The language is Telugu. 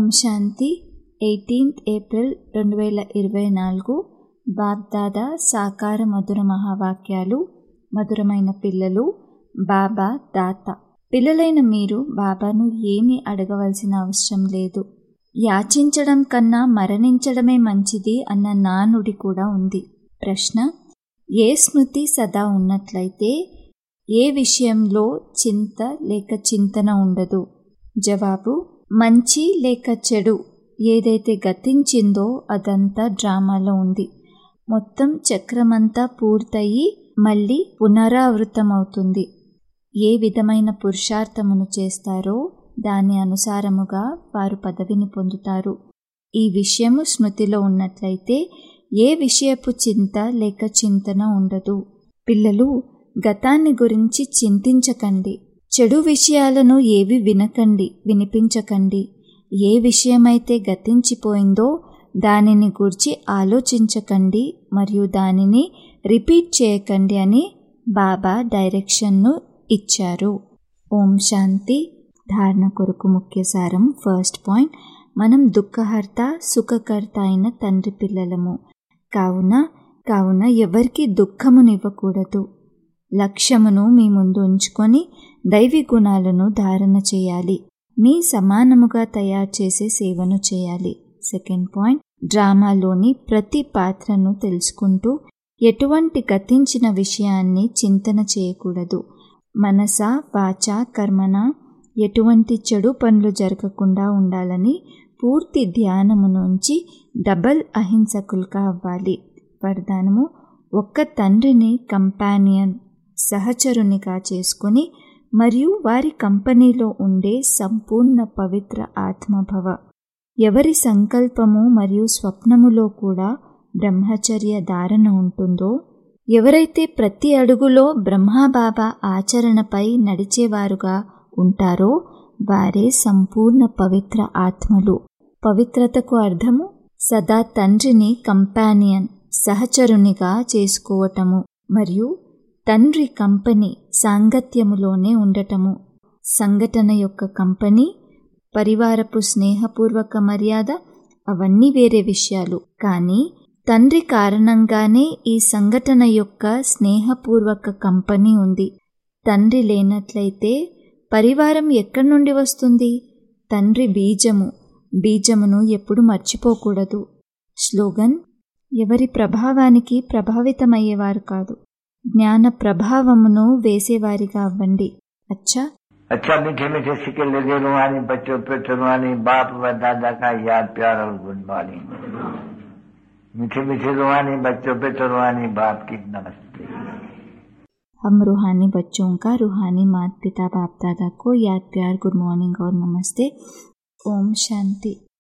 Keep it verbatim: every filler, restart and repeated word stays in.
ఓం శాంతి. ఎయిటీన్త్ ఏప్రిల్ రెండు వేల ఇరవై నాలుగు. బాబ్దాదా సాకార మధుర మహావాక్యాలు. మధురమైన పిల్లలు, బాబా దాత. పిల్లలైన మీరు బాబాను ఏమీ అడగవలసిన అవసరం లేదు. యాచించడం కన్నా మరణించడమే మంచిది అన్న నానుడి కూడా ఉంది. ప్రశ్న: ఏ స్మృతి సదా ఉన్నట్లయితే ఏ విషయంలో చింత లేక చింతన ఉండదు? జవాబు: మంచి లేక చెడు ఏదైతే గతించిందో అదంతా డ్రామాలో ఉంది. మొత్తం చక్రమంతా పూర్తయి మళ్ళీ పునరావృతమవుతుంది. ఏ విధమైన పురుషార్థమును చేస్తారో దాని అనుసారముగా వారు పదవిని పొందుతారు. ఈ విషయము స్మృతిలో ఉన్నట్లయితే ఏ విషయపు చింత లేక చింతన ఉండదు. పిల్లలు, గతాన్ని గురించి చింతించకండి. చెడు విషయాలను ఏవి వినకండి, వినిపించకండి. ఏ విషయమైతే గతించిపోయిందో దానిని గూర్చి ఆలోచించకండి మరియు దానిని రిపీట్ చేయకండి అని బాబా డైరెక్షన్ను ఇచ్చారు. ఓం శాంతి. ధారణ కొరకు ముఖ్య సారం. ఫస్ట్ పాయింట్: మనం దుఃఖహర్త సుఖకర్త అయిన తండ్రి పిల్లలము. కావున కావున ఎవరికి దుఃఖమునివ్వకూడదు. లక్ష్యమును మీ ముందు ఉంచుకొని దైవీ గుణాలను ధారణ చేయాలి. మీ సమానముగా తయారు చేసే సేవను చేయాలి. సెకండ్ పాయింట్: డ్రామాలోని ప్రతి పాత్రను తెలుసుకుంటూ ఎటువంటి గతించిన విషయాన్ని చింతన చేయకూడదు. మనస వాచ కర్మన ఎటువంటి చెడు పనులు జరగకుండా ఉండాలని పూర్తి ధ్యానము నుంచి డబల్ అహింసకులుగా అవ్వాలి. వరదానము: ఒక్క తండ్రిని కంపానియన్ సహచరునిగా చేసుకుని మరియు వారి కంపెనీలో ఉండే సంపూర్ణ పవిత్ర ఆత్మభవ. ఎవరి సంకల్పము మరియు స్వప్నములో కూడా బ్రహ్మచర్య ధారణ ఉంటుందో, ఎవరైతే ప్రతి అడుగులో బ్రహ్మబాబా ఆచరణపై నడిచేవారుగా ఉంటారో వారే సంపూర్ణ పవిత్ర ఆత్మలు. పవిత్రతకు అర్థము సదా తండ్రిని కంపానియన్ సహచరునిగా చేసుకోవటము మరియు తండ్రి కంపెనీ సాంగత్యములోనే ఉండటము. సంఘటన యొక్క కంపెనీ, పరివారపు స్నేహపూర్వక మర్యాద అవన్నీ వేరే విషయాలు. కానీ తండ్రి కారణంగానే ఈ సంఘటన యొక్క స్నేహపూర్వక కంపెనీ ఉంది. తండ్రి లేనట్లయితే పరివారం ఎక్కడి నుండి వస్తుంది? తండ్రి బీజము. బీజమును ఎప్పుడు మర్చిపోకూడదు. స్లోగన్: ఎవరి ప్రభావానికి ప్రభావితమయ్యేవారు కాదు, జ్ఞాన ప్రభావమును వేసేవారిగా అవ్వండి. అచ్చా अच्छा मीठे मीठे सिक्के लगे रूहानी बच्चों पे रूहानी बाप व दादा का याद प्यार और गुड मॉर्निंग। मीठे मीठे रूहानी बच्चों पे रूहानी बाप की नमस्ते। हम रूहानी बच्चों का रूहानी माता पिता बाप दादा को याद प्यार गुड मॉर्निंग और नमस्ते। ओम शांति।